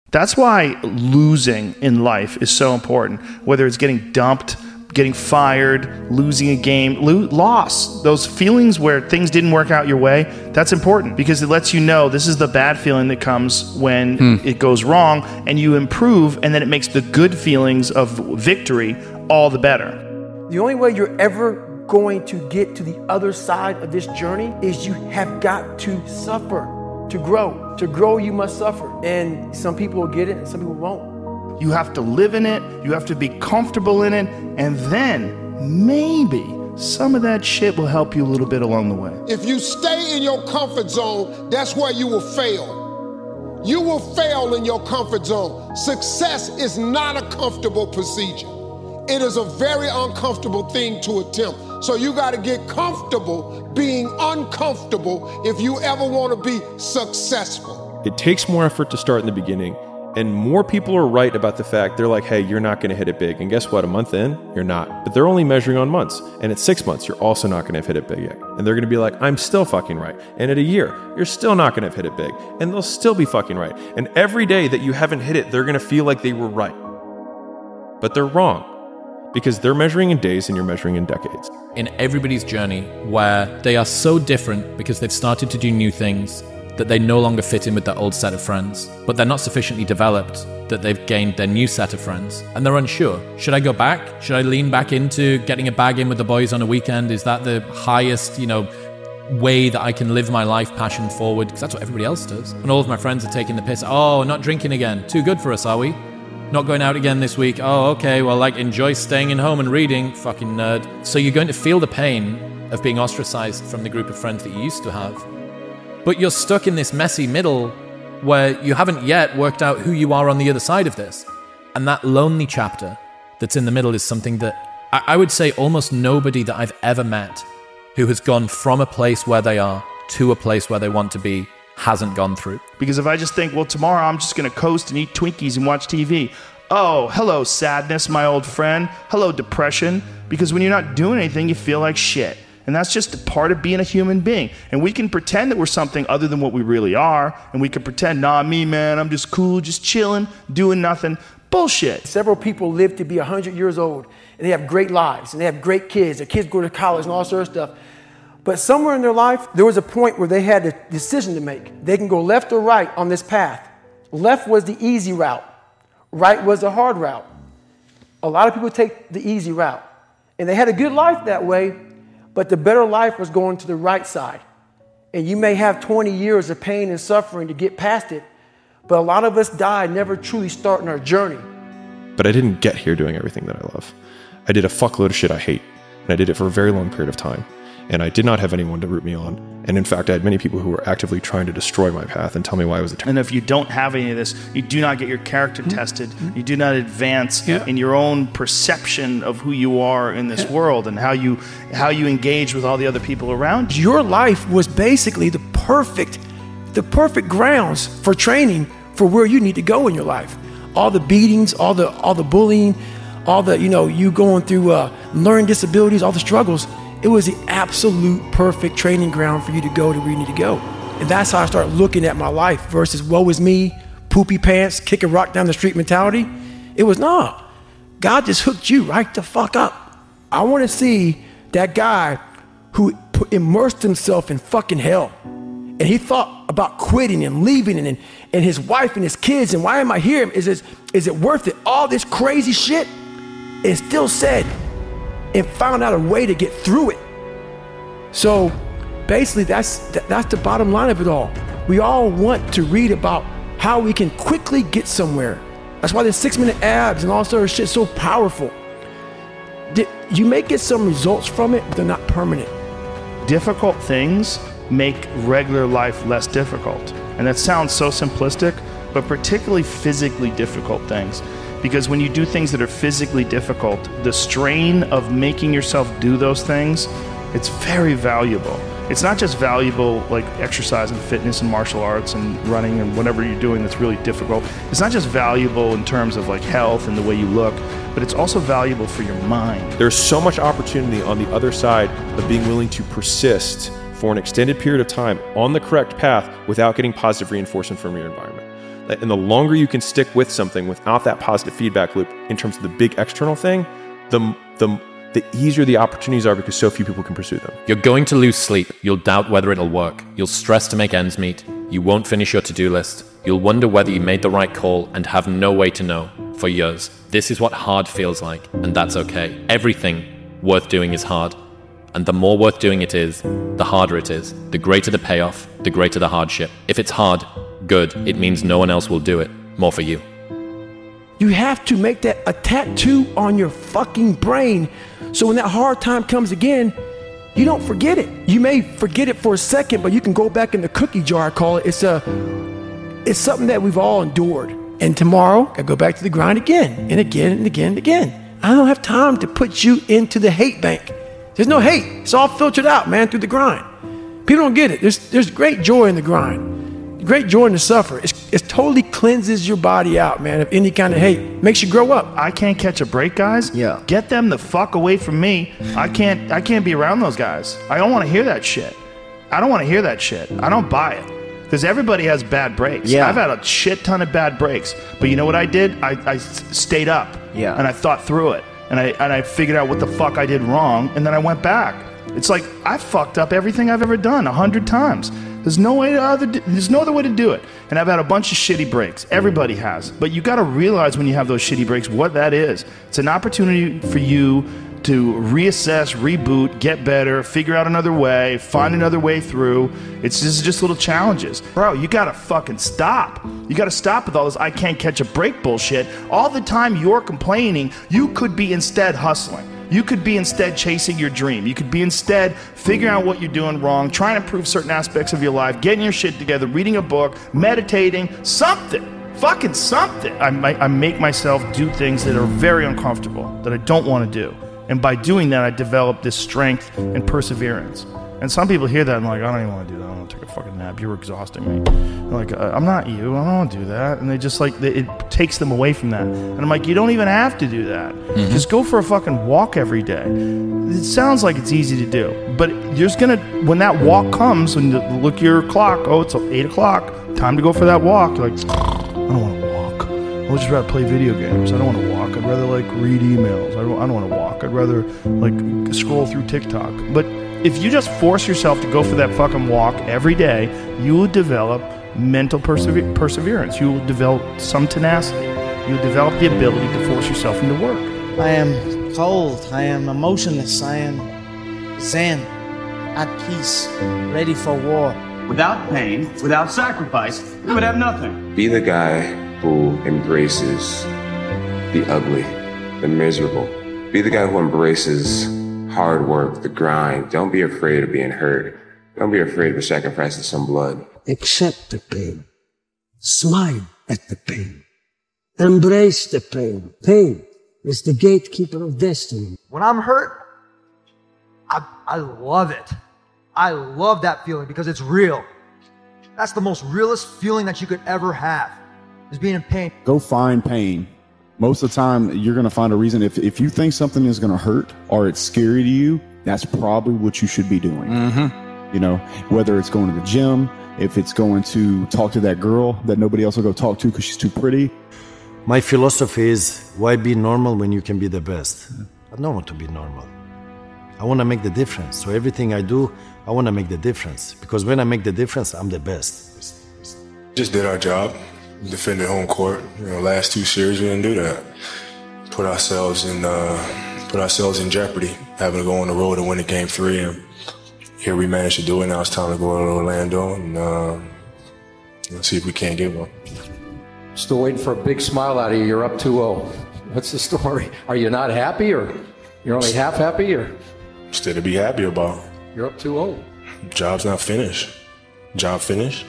That's why losing in life is so important. Whether it's getting dumped, getting fired, losing a game, loss, those feelings where things didn't work out your way, that's important because it lets you know this is the bad feeling that comes when it goes wrong, and you improve, and then it makes the good feelings of victory all the better. The only way you're ever going to get to the other side of this journey is you have got to suffer to grow. To grow, you must suffer. And some people will get it and some people won't. You have to live in it, you have to be comfortable in it, and then maybe some of that shit will help you a little bit along the way. If you stay in your comfort zone, that's where you will fail. You will fail in your comfort zone. Success is not a comfortable procedure. It is a very uncomfortable thing to attempt. So you got to get comfortable being uncomfortable if you ever want to be successful. It takes more effort to start in the beginning. And more people are right about the fact, they're like, hey, you're not going to hit it big. And guess what? A month in, you're not. But they're only measuring on months. And at 6 months, you're also not going to have hit it big yet. And they're going to be like, I'm still fucking right. And at a year, you're still not going to have hit it big. And they'll still be fucking right. And every day that you haven't hit it, they're going to feel like they were right. But they're wrong. Because they're measuring in days and you're measuring in decades. In everybody's journey where they are so different because they've started to do new things that they no longer fit in with their old set of friends, but they're not sufficiently developed that they've gained their new set of friends, and they're unsure. Should I go back? Should I lean back into getting a bag in with the boys on a weekend? Is that the highest, way that I can live my life passion forward? Because that's what everybody else does. And all of my friends are taking the piss. Oh, not drinking again. Too good for us, are we? Not going out again this week. Oh, okay, well, enjoy staying in home and reading. Fucking nerd. So you're going to feel the pain of being ostracized from the group of friends that you used to have. But you're stuck in this messy middle where you haven't yet worked out who you are on the other side of this. And that lonely chapter that's in the middle is something that I would say almost nobody that I've ever met who has gone from a place where they are to a place where they want to be hasn't gone through. Because if I just think, well, tomorrow I'm just going to coast and eat Twinkies and watch TV. Oh, hello, sadness, my old friend. Hello, depression. Because when you're not doing anything, you feel like shit. And that's just a part of being a human being. And we can pretend that we're something other than what we really are. And we can pretend, nah, me, man, I'm just cool, just chilling, doing nothing. Bullshit. Several people live to be 100 years old, and they have great lives, and they have great kids. Their kids go to college and all sort of stuff. But somewhere in their life, there was a point where they had a decision to make. They can go left or right on this path. Left was the easy route. Right was the hard route. A lot of people take the easy route. And they had a good life that way, but the better life was going to the right side. And you may have 20 years of pain and suffering to get past it, but a lot of us die never truly starting our journey. But I didn't get here doing everything that I love. I did a fuckload of shit I hate, and I did it for a very long period of time. And I did not have anyone to root me on. And in fact, I had many people who were actively trying to destroy my path and tell me why I was a terrible. And if you don't have any of this, you do not get your character tested. You do not advance in your own perception of who you are in this world and how you engage with all the other people around you. Your life was basically the perfect grounds for training for where you need to go in your life. All the beatings, all the bullying, all the, you going through learning disabilities, all the struggles. It was the absolute perfect training ground for you to go to where you need to go. And that's how I started looking at my life versus woe is me, poopy pants, kick a rock down the street mentality. It was, no, God just hooked you right the fuck up. I want to see that guy who immersed himself in fucking hell. And he thought about quitting and leaving and his wife and his kids. And why am I here? Is it worth it? All this crazy shit. And still said, and found out a way to get through it. So basically that's the bottom line of it all. We all want to read about how we can quickly get somewhere. That's why the 6-minute abs and all sort of shit is so powerful. You may get some results from it, but they're not permanent. Difficult things make regular life less difficult. And that sounds so simplistic, but particularly physically difficult things. Because when you do things that are physically difficult, the strain of making yourself do those things, it's very valuable. It's not just valuable like exercise and fitness and martial arts and running and whatever you're doing that's really difficult. It's not just valuable in terms of like health and the way you look, but it's also valuable for your mind. There's so much opportunity on the other side of being willing to persist for an extended period of time on the correct path without getting positive reinforcement from your environment. And the longer you can stick with something without that positive feedback loop in terms of the big external thing, the easier the opportunities are because so few people can pursue them. You're going to lose sleep. You'll doubt whether it'll work. You'll stress to make ends meet. You won't finish your to-do list. You'll wonder whether you made the right call and have no way to know for years. This is what hard feels like, and that's okay. Everything worth doing is hard. And the more worth doing it is, the harder it is. The greater the payoff, the greater the hardship. If it's hard, good. It means no one else will do it. More for you. You have to make that a tattoo on your fucking brain, so when that hard time comes again, you don't forget it. You may forget it for a second, but you can go back in the cookie jar, I call it. It's something that we've all endured. And tomorrow, I go back to the grind again and again and again and again. I don't have time to put you into the hate bank. There's no hate. It's all filtered out, man, through the grind. People don't get it. There's great joy in the grind. Great joy in the suffer. It totally cleanses your body out, man, of any kind of hate. Makes you grow up. I can't catch a break, guys. Yeah. Get them the fuck away from me. I can't be around those guys. I don't want to hear that shit. I don't want to hear that shit. I don't buy it. Because everybody has bad breaks. Yeah. I've had a shit ton of bad breaks. But you know what I did? I stayed up. Yeah. And I thought through it. And I figured out what the fuck I did wrong. And then I went back. It's like I fucked up everything I've ever done 100 times. There's no other way to do it. And I've had a bunch of shitty breaks. Everybody has. But you got to realize when you have those shitty breaks what that is. It's an opportunity for you to reassess, reboot, get better, figure out another way, find another way through. It's just little challenges. Bro, you got to fucking stop. You got to stop with all this I can't catch a break bullshit. All the time you're complaining, you could be instead hustling. You could be instead chasing your dream. You could be instead figuring out what you're doing wrong, trying to improve certain aspects of your life, getting your shit together, reading a book, meditating, something. Fucking something. I make myself do things that are very uncomfortable, that I don't want to do. And by doing that, I develop this strength and perseverance. And some people hear that and like, I don't even want to do that. I want to take a fucking nap. You're exhausting me. They're like, I'm not you. I don't want to do that. And they just like, it takes them away from that. And I'm like, you don't even have to do that. Mm-hmm. Just go for a fucking walk every day. It sounds like it's easy to do. But you're just going to, when that walk comes, when you look at your clock, oh, it's 8 o'clock, time to go for that walk. You're like, I don't want to walk. I would just rather play video games. I don't want to walk. I'd rather like read emails. I don't want to walk. I'd rather like scroll through TikTok. But if you just force yourself to go for that fucking walk every day, you will develop mental perseverance. You will develop some tenacity. You will develop the ability to force yourself into work. I am cold. I am emotionless. I am zen, at peace, ready for war. Without pain, without sacrifice, we would have nothing. Be the guy who embraces the ugly, the miserable. Be the guy who embraces hard work, the grind. Don't be afraid of being hurt. Don't be afraid of sacrificing some blood. Accept the pain. Smile at the pain. Embrace the pain. Pain is the gatekeeper of destiny. When I'm hurt, I love it. I love that feeling because it's real. That's the most realest feeling that you could ever have, is being in pain. Go find pain. Most of the time, you're going to find a reason. If you think something is going to hurt or it's scary to you, that's probably what you should be doing. Mm-hmm. You know, whether it's going to the gym, if it's going to talk to that girl that nobody else will go talk to because she's too pretty. My philosophy is, why be normal when you can be the best? I don't want to be normal. I want to make the difference. So everything I do, I want to make the difference. Because when I make the difference, I'm the best. Just did our job. Defended home court. Last 2 series we didn't do that. Put ourselves in jeopardy, having to go on the road and win a game 3. And here we managed to do it. Now it's time to go to Orlando and see if we can't get one. Still waiting for a big smile out of you. You're up 2-0. What's the story? Are you not happy, or you're only half happy, or? Still to be happy about. You're up 2-0. Job's not finished. Job finished?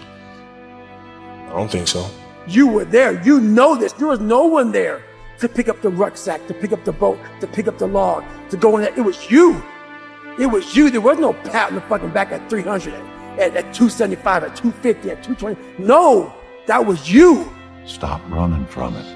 I don't think so. You were there. You know this. There was no one there to pick up the rucksack, to pick up the boat, to pick up the log, to go in there. It was you. It was you. There was no pat in the fucking back at 300, at 275, at 250, at 220. No, that was you. Stop running from it.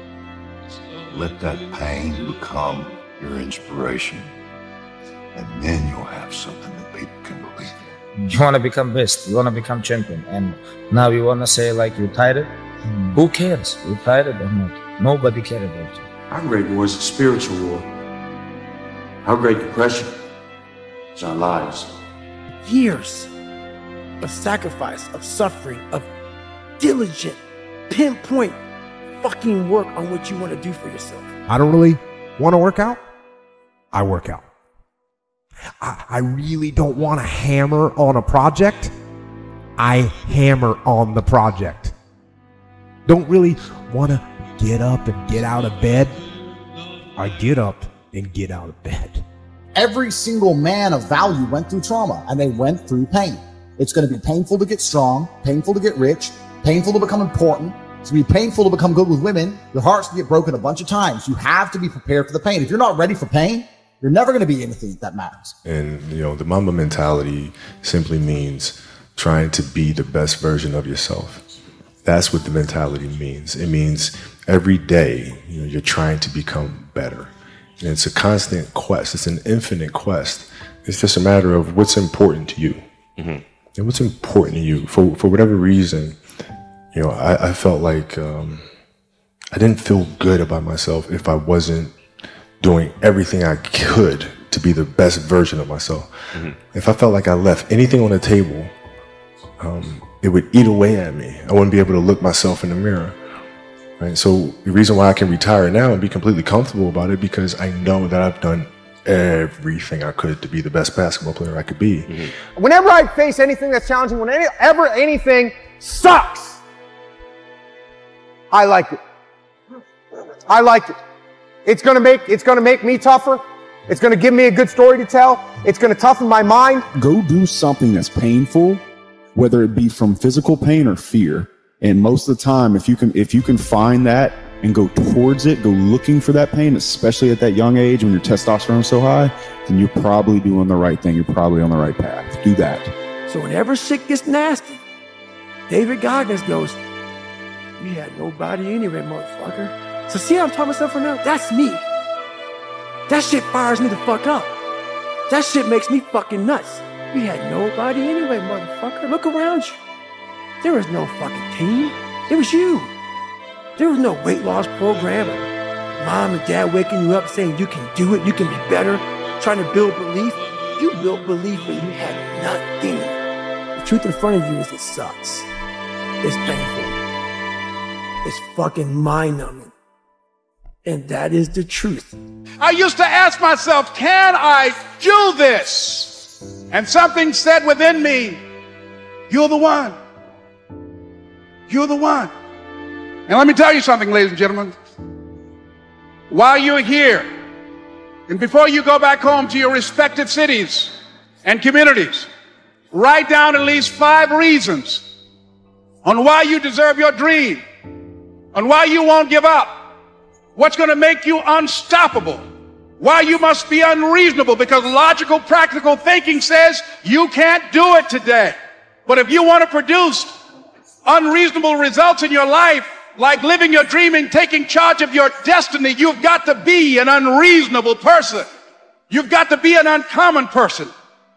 Let that pain become your inspiration. And then you'll have something that people can believe in. You want to become best. You want to become champion. And now you want to say like you're tired. Who cares? You're tired or not? Nobody cares about you. Our great war is a spiritual war. Our great depression is our lives. Years of sacrifice, of suffering, of diligent, pinpoint fucking work on what you want to do for yourself. I don't really want to work out. I work out. I really don't want to hammer on a project. I hammer on the project. Don't really want to get up and get out of bed. I get up and get out of bed. Every single man of value went through trauma, and they went through pain. It's going to be painful to get strong, painful to get rich, painful to become important. It's going to be painful to become good with women. Your heart's going to get broken a bunch of times. You have to be prepared for the pain. If you're not ready for pain, you're never going to be anything that matters. And, the Mamba mentality simply means trying to be the best version of yourself. That's what the mentality means. It means every day, you're trying to become better. And it's a constant quest. It's an infinite quest. It's just a matter of what's important to you. Mm-hmm. And what's important to you. For whatever reason, I felt like I didn't feel good about myself if I wasn't doing everything I could to be the best version of myself. Mm-hmm. If I felt like I left anything on the table, it would eat away at me. I wouldn't be able to look myself in the mirror. Right? So the reason why I can retire now and be completely comfortable about it, because I know that I've done everything I could to be the best basketball player I could be. Mm-hmm. Whenever I face anything that's challenging, whenever anything sucks, I like it. I like it. It's gonna make me tougher. It's gonna give me a good story to tell. It's gonna toughen my mind. Go do something that's painful, whether it be from physical pain or fear. And most of the time, if you can find that and go towards it, go looking for that pain, especially at that young age when your testosterone's so high, then you're probably doing the right thing. You're probably on the right path. Do that. So whenever shit gets nasty, David Goggins goes, "You had nobody anyway, motherfucker." So see how I'm talking myself right now? That's me. That shit fires me the fuck up. That shit makes me fucking nuts. You had nobody anyway, motherfucker. Look around you. There was no fucking team. It was you. There was no weight loss program. Mom and dad waking you up saying you can do it, you can be better, trying to build belief. You built belief when you had nothing. The truth in front of you is it sucks. It's painful. It's fucking mind-numbing. And that is the truth. I used to ask myself, can I do this? And something said within me, you're the one. You're the one. And let me tell you something, ladies and gentlemen. While you're here, and before you go back home to your respective cities and communities, write down at least 5 reasons on why you deserve your dream, on why you won't give up, what's going to make you unstoppable, why you must be unreasonable, because logical, practical thinking says you can't do it today. But if you want to produce unreasonable results in your life, like living your dream and taking charge of your destiny, you've got to be an unreasonable person. You've got to be an uncommon person.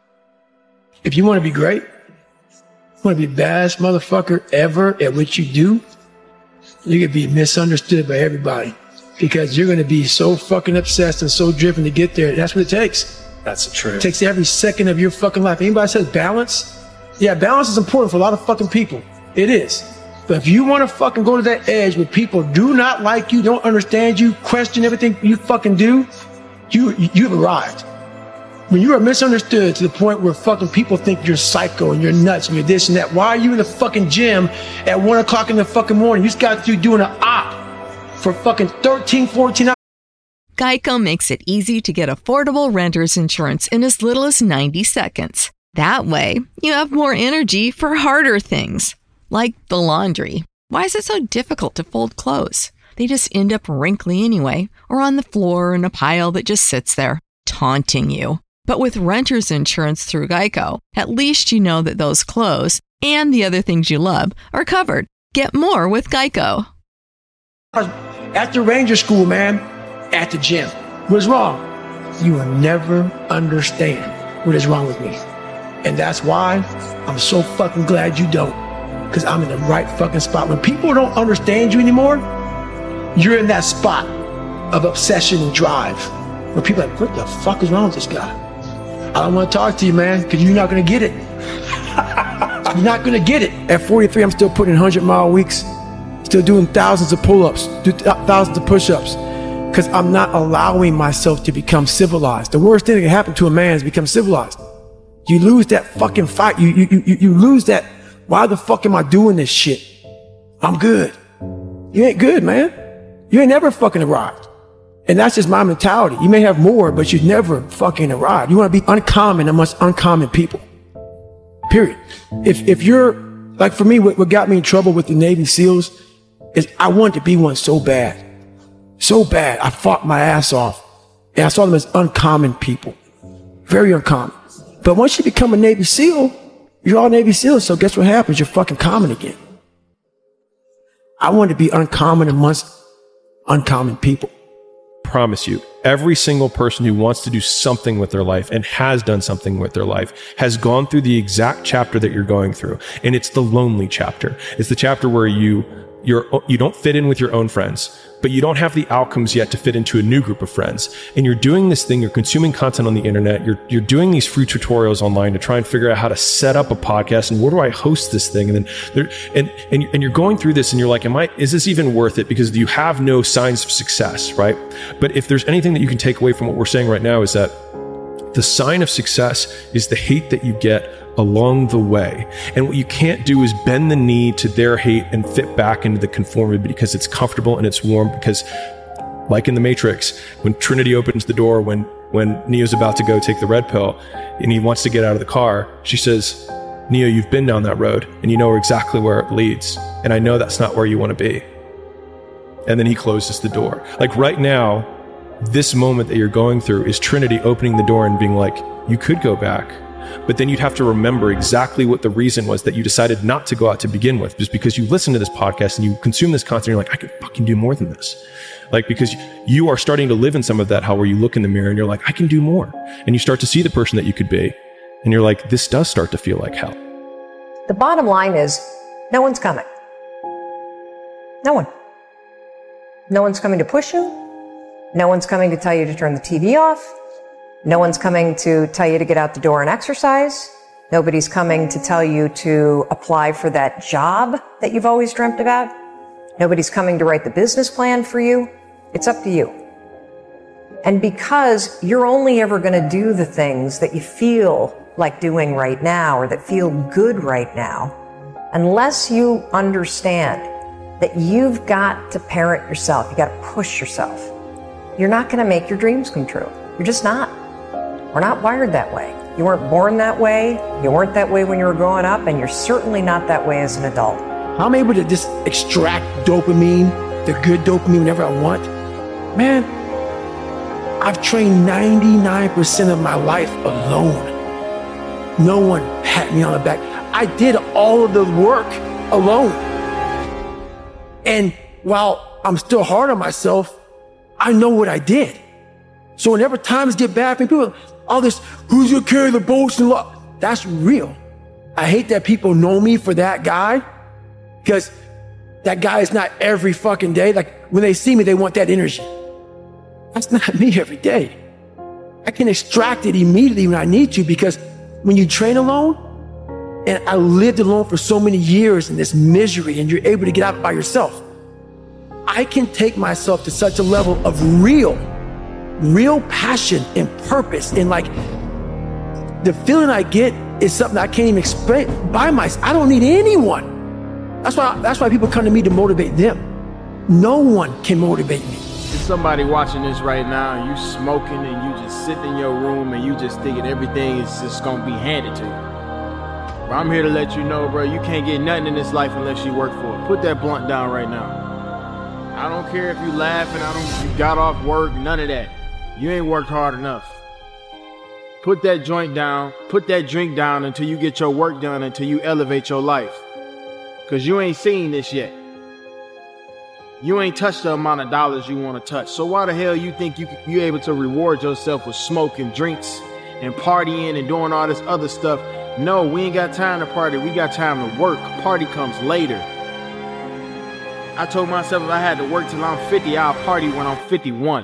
If you want to be great, you want to be the baddest motherfucker ever at what you do, you're going to be misunderstood by everybody because you're going to be so fucking obsessed and so driven to get there. That's what it takes. That's the truth. It takes every second of your fucking life. Anybody says balance? Yeah, balance is important for a lot of fucking people. It is. But if you want to fucking go to that edge where people do not like you, don't understand you, question everything you fucking do, you've arrived. When you are misunderstood to the point where fucking people think you're psycho and you're nuts and you're this and that, why are you in the fucking gym at 1 o'clock in the fucking morning? You just got through doing an op for fucking 13, 14 hours. Geico makes it easy to get affordable renter's insurance in as little as 90 seconds. That way, you have more energy for harder things, like the laundry. Why is it so difficult to fold clothes? They just end up wrinkly anyway, or on the floor in a pile that just sits there, taunting you. But with renter's insurance through Geico, at least you know that those clothes and the other things you love are covered. Get more with Geico. At the Ranger School, man, at the gym. What's wrong? You will never understand what is wrong with me. And that's why I'm so fucking glad you don't. because I'm in the right fucking spot. When people don't understand you anymore, you're in that spot of obsession and drive. Where people are like, what the fuck is wrong with this guy? I don't want to talk to you, man, because you're not going to get it. You're not going to get it. At 43, I'm still putting in 100-mile weeks, still doing thousands of pull-ups, thousands of push-ups, because I'm not allowing myself to become civilized. The worst thing that can happen to a man is become civilized. You lose that fucking fight. You lose that, why the fuck am I doing this shit? I'm good. You ain't good, man. You ain't never fucking arrived. And that's just my mentality. You may have more, but you've never fucking arrived. You want to be uncommon amongst uncommon people. Period. If you're, like for me, what got me in trouble with the Navy SEALs is I wanted to be one so bad. So bad. I fought my ass off. And I saw them as uncommon people. Very uncommon. But once you become a Navy SEAL, you're all Navy SEALs, so guess what happens? You're fucking common again. I wanted to be uncommon amongst uncommon people. Promise you, every single person who wants to do something with their life and has done something with their life has gone through the exact chapter that you're going through. And it's the lonely chapter. It's the chapter where you don't fit in with your own friends, but you don't have the outcomes yet to fit into a new group of friends. And you're doing this thing, you're consuming content on the internet, you're doing these free tutorials online to try and figure out how to set up a podcast and where do I host this thing? And then and you're going through this and you're like, is this even worth it? Because you have no signs of success, right? But if there's anything that you can take away from what we're saying right now is that the sign of success is the hate that you get along the way. And what you can't do is bend the knee to their hate and fit back into the conformity because it's comfortable and it's warm. Because like in the Matrix, when Trinity opens the door, when Neo's about to go take the red pill and he wants to get out of the car, she says, Neo, you've been down that road and you know exactly where it leads. And I know that's not where you want to be. And then he closes the door. Like right now, this moment that you're going through is Trinity opening the door and being like, you could go back. But then you'd have to remember exactly what the reason was that you decided not to go out to begin with, just because you listen to this podcast and you consume this content. You're like, I can fucking do more than this. Like, because you are starting to live in some of that, how where you look in the mirror and you're like, I can do more. And you start to see the person that you could be. And you're like, this does start to feel like hell. The bottom line is no one's coming. No one. No one's coming to push you. No one's coming to tell you to turn the TV off. No one's coming to tell you to get out the door and exercise. Nobody's coming to tell you to apply for that job that you've always dreamt about. Nobody's coming to write the business plan for you. It's up to you. And because you're only ever going to do the things that you feel like doing right now or that feel good right now, unless you understand that you've got to parent yourself, you got to push yourself, you're not going to make your dreams come true. You're just not. We're not wired that way. You weren't born that way. You weren't that way when you were growing up, and you're certainly not that way as an adult. I'm able to just extract dopamine, the good dopamine, whenever I want. Man, I've trained 99% of my life alone. No one pat me on the back. I did all of the work alone. And while I'm still hard on myself, I know what I did. So whenever times get bad for people, all this, who's gonna carry the boats and love? That's real. I hate that people know me for that guy, because that guy is not every fucking day. Like when they see me, they want that energy. That's not me every day. I can extract it immediately when I need to, because when you train alone, and I lived alone for so many years in this misery, and you're able to get out by yourself, I can take myself to such a level of real passion and purpose. And like the feeling I get is something I can't even explain by myself. I don't need anyone. That's why people come to me to motivate them. No one can motivate me. There's somebody watching this right now and you smoking and you just sitting in your room and you just thinking everything is just gonna be handed to you. But I'm here to let you know, bro, you can't get nothing in this life unless you work for it. Put that blunt down right now. I don't care if you laughing, you got off work, none of that. You ain't worked hard enough. Put that joint down, put that drink down until you get your work done, until you elevate your life. Cause you ain't seen this yet. You ain't touched the amount of dollars you want to touch. So why the hell you think you able to reward yourself with smoking, drinks, and partying and doing all this other stuff No, we ain't got time to party. We got time to work. Party comes later. I told myself if I had to work till I'm 50, I'll party when I'm 51.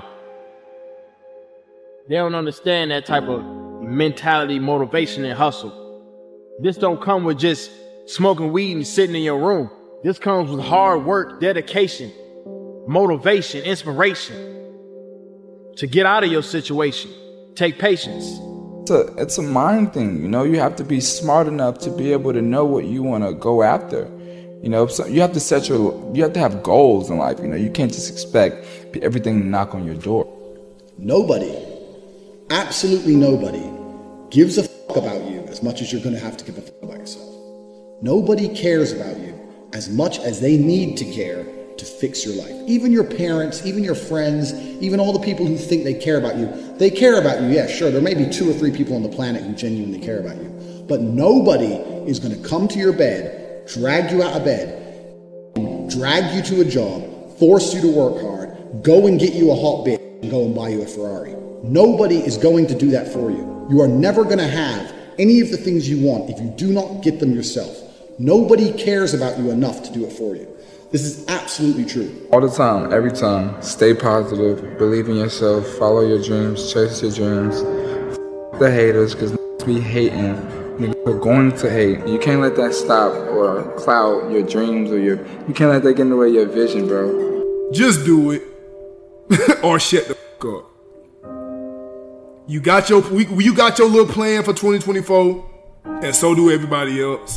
They don't understand that type of mentality, motivation, and hustle. This don't come with just smoking weed and sitting in your room. This comes with hard work, dedication, motivation, inspiration to get out of your situation. Take patience. It's a mind thing, you know. You have to be smart enough to be able to know what you want to go after. You know, so you have to have goals in life. You know, you can't just expect everything to knock on your door. Nobody, absolutely nobody, gives a fuck about you as much as you're going to have to give a fuck about yourself. Nobody cares about you as much as they need to care to fix your life. Even your parents, even your friends, even all the people who think they care about you, they care about you. Yeah, sure, there may be 2 or 3 people on the planet who genuinely care about you, but nobody is going to come to your bed, drag you out of bed, drag you to a job, force you to work hard, go and get you a hot bitch and go and buy you a Ferrari. Nobody is going to do that for you. You are never going to have any of the things you want if you do not get them yourself. Nobody cares about you enough to do it for you. This is absolutely true. All the time, every time, stay positive, believe in yourself, follow your dreams, chase your dreams. The haters, because be hating. They're going to hate. You can't let that stop or cloud your dreams or you can't let that get in the way of your vision, bro. Just do it or shut the fuck up. You got your little plan for 2024, and so do everybody else.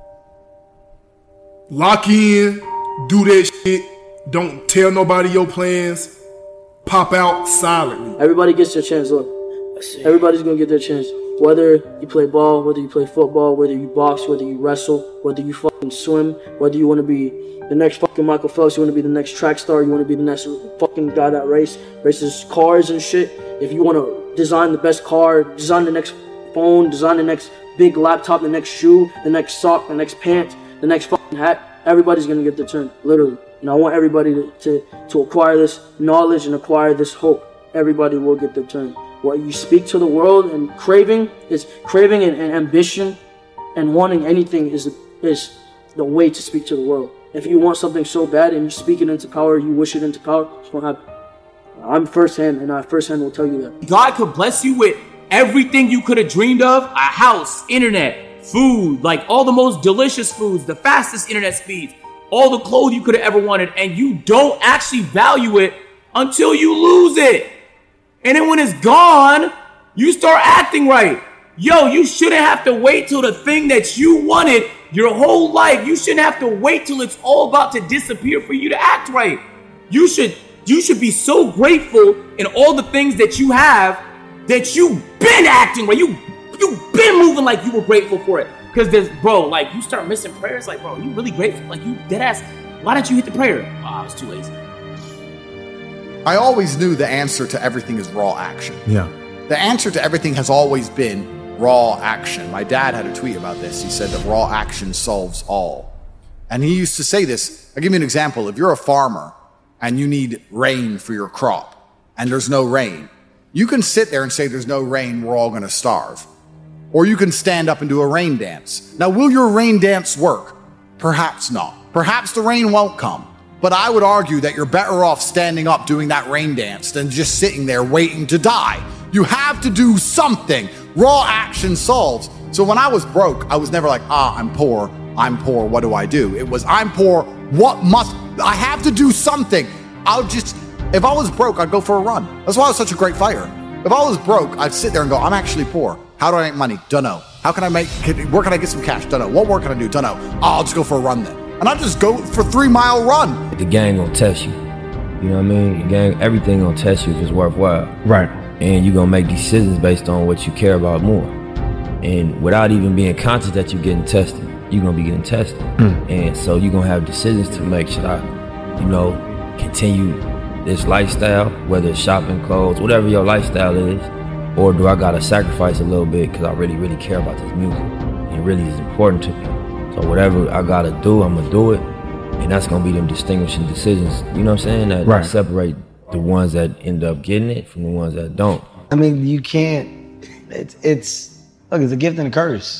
Lock in, do that shit. Don't tell nobody your plans. Pop out silently. Everybody gets their chance. Look, everybody's gonna get their chance. Whether you play ball, whether you play football, whether you box, whether you wrestle, whether you fucking swim, whether you want to be the next fucking Michael Phelps, you want to be the next track star, you want to be the next fucking guy that races cars and shit. If you want to design the best car, design the next phone, design the next big laptop, the next shoe, the next sock, the next pant, the next fucking hat, everybody's gonna get their turn, literally. And I want everybody to acquire this knowledge and acquire this hope. Everybody will get their turn. What you speak to the world and craving and ambition and wanting anything is the way to speak to the world. If you want something so bad and you speak it into power, you wish it into power, it's gonna happen. I'm firsthand, and I firsthand will tell you that. God could bless you with everything you could have dreamed of: a house, internet, food, like all the most delicious foods, the fastest internet speeds, all the clothes you could have ever wanted, and you don't actually value it until you lose it. And then when it's gone, you start acting right. Yo, you shouldn't have to wait till the thing that you wanted your whole life. You shouldn't have to wait till it's all about to disappear for you to act right. You should be so grateful in all the things that you have that you've been acting right. You've been moving like you were grateful for it. Because there's, bro, like you start missing prayers. Like, bro, you really grateful? Like you dead ass. Why didn't you hit the prayer? Oh, I was too lazy. I always knew the answer to everything is raw action. Yeah. The answer to everything has always been raw action. My dad had a tweet about this. He said that raw action solves all. And he used to say this. I'll give you an example. If you're a farmer and you need rain for your crop and there's no rain, you can sit there and say there's no rain, we're all going to starve. Or you can stand up and do a rain dance. Now, will your rain dance work? Perhaps not. Perhaps the rain won't come. But I would argue that you're better off standing up doing that rain dance than just sitting there waiting to die. You have to do something. Raw action solves. So when I was broke, I was never like, I'm poor, what do I do? It was, I'm poor, I have to do something. If I was broke, I'd go for a run. That's why I was such a great fighter. If I was broke, I'd sit there and go, I'm actually poor. How do I make money? Don't know. Where can I get some cash? Don't know. What work can I do? Don't know. I'll just go for a run then. And I'll just go for a 3-mile run. The gang gonna test you. You know what I mean? The gang, everything gonna test you if it's worthwhile. Right. And you're gonna make decisions based on what you care about more. And without even being conscious that you're getting tested, you're gonna be getting tested. And so you're gonna have decisions to make. Should I, continue this lifestyle, whether it's shopping, clothes, whatever your lifestyle is, or do I gotta sacrifice a little bit because I really, really care about this music and it really is important to me. So whatever I gotta do, I'm gonna do it, and that's gonna be them distinguishing decisions. You know what I'm saying? That separate the ones that end up getting it from the ones that don't. I mean, you can't. It's a gift and a curse.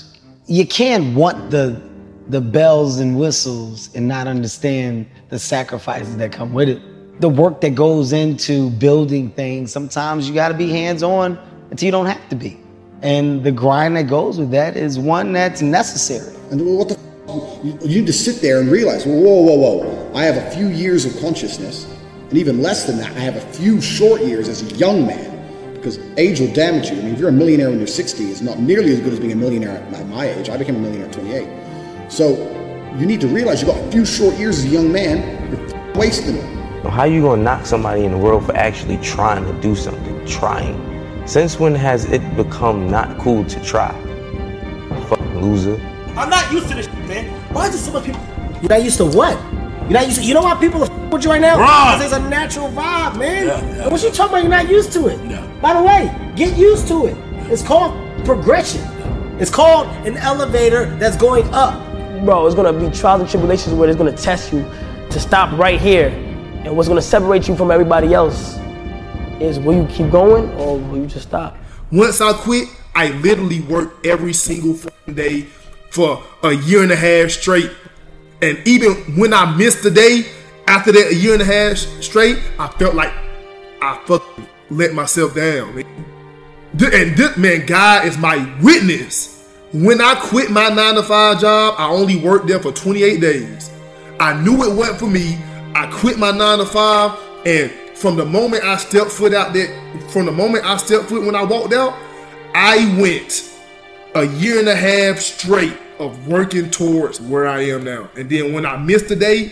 you can't want the bells and whistles and not understand the sacrifices that come with it. The work that goes into building things, sometimes you gotta be hands-on until you don't have to be. And the grind that goes with that is one that's necessary. And what the you need to sit there and realize, whoa. I have a few years of consciousness, and even less than that, I have a few short years as a young man, because age will damage you. I mean, if you're a millionaire when you're 60, it's not nearly as good as being a millionaire at my age. I became a millionaire at 28. So you need to realize you've got a few short years as a young man, you're wasting them. How you gonna knock somebody in the world for actually trying to do something, trying? Since when has it become not cool to try? Fucking loser. I'm not used to this shit, man. Why is there so much people? You're not used to what? You're not used to, you know why people are with you right now? Because there's a natural vibe, man. And what you talking about, you're not used to it. By the way, get used to it. It's called progression. It's called an elevator that's going up. Bro, it's gonna be trials and tribulations where it's gonna test you to stop right here. And what's gonna separate you from everybody else is will you keep going or will you just stop? Once I quit, I literally worked every single fucking day for a year and a half straight. And even when I missed a day after that, a year and a half straight, I felt like I fucking let myself down, man. And this, man, God is my witness. When I quit my 9-to-5 job, I only worked there for 28 days. I knew it wasn't for me. I quit my 9-to-5, and from the moment I stepped foot out there, when I walked out, I went a year and a half straight of working towards where I am now. And then when I missed a day,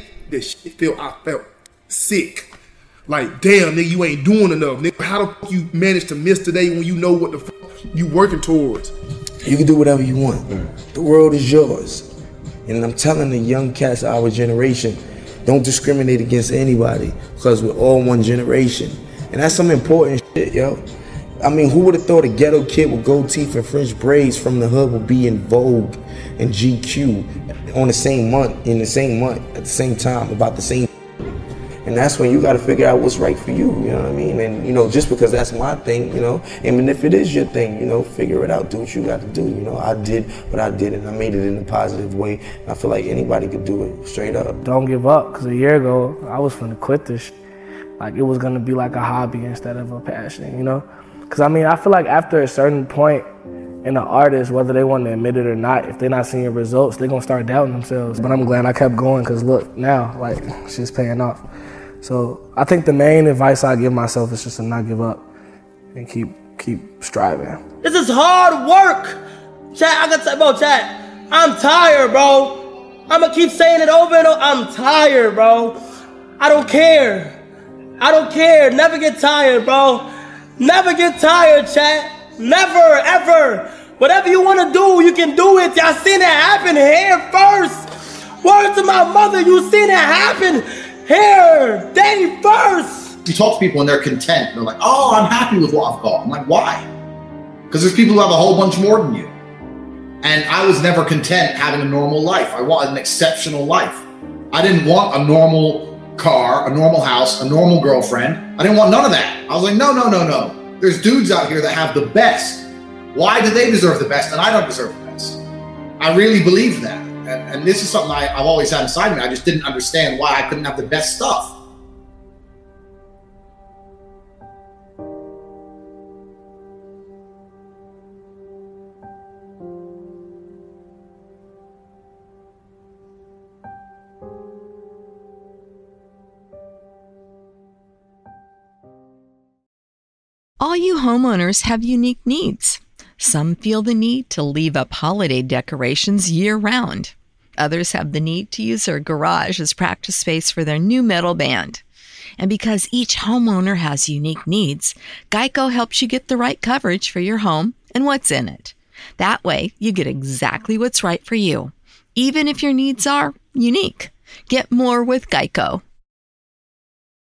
I felt sick. Like, damn, nigga, you ain't doing enough. Nigga, how the fuck you manage to miss today when you know what the fuck you working towards? You can do whatever you want. The world is yours. And I'm telling the young cats of our generation, don't discriminate against anybody because we're all one generation. And that's some important shit, yo. I mean, who would have thought a ghetto kid with gold teeth and French braids from the hood would be in Vogue and GQ on the same month, at the same time, about the same. And that's when you got to figure out what's right for you, you know what I mean? And, you know, just because that's my thing, you know, and if it is your thing, you know, figure it out, do what you got to do, you know. I did what I did, and I made it in a positive way. And I feel like anybody could do it, straight up. Don't give up, because a year ago, I was finna quit this shit. Like, it was gonna be like a hobby instead of a passion, you know? Because, I mean, I feel like after a certain point in an artist, whether they want to admit it or not, if they're not seeing results, they're going to start doubting themselves. But I'm glad I kept going because, look, now, like, shit's paying off. So I think the main advice I give myself is just to not give up and keep striving. This is hard work. Chat, I got to bro, chat, I'm tired, bro. I'm going to keep saying it over and over. I'm tired, bro. I don't care. Never get tired, bro. Never get tired, chat. Never, ever. Whatever you want to do, you can do it. Y'all seen it happen here first. Word to my mother, you seen it happen here. They first. You talk to people and they're content. They're like, oh, I'm happy with what I've got. I'm like, why? Because there's people who have a whole bunch more than you. And I was never content having a normal life. I wanted an exceptional life. I didn't want a normal car, a normal house, a normal girlfriend. I didn't want none of that. I was like, no. There's dudes out here that have the best. Why do they deserve the best and I don't deserve the best? I really believe that. And this is something I've always had inside me. I just didn't understand why I couldn't have the best stuff. All you homeowners have unique needs. Some feel the need to leave up holiday decorations year-round. Others have the need to use their garage as practice space for their new metal band. And because each homeowner has unique needs, Geico helps you get the right coverage for your home and what's in it. That way, you get exactly what's right for you, even if your needs are unique. Get more with Geico.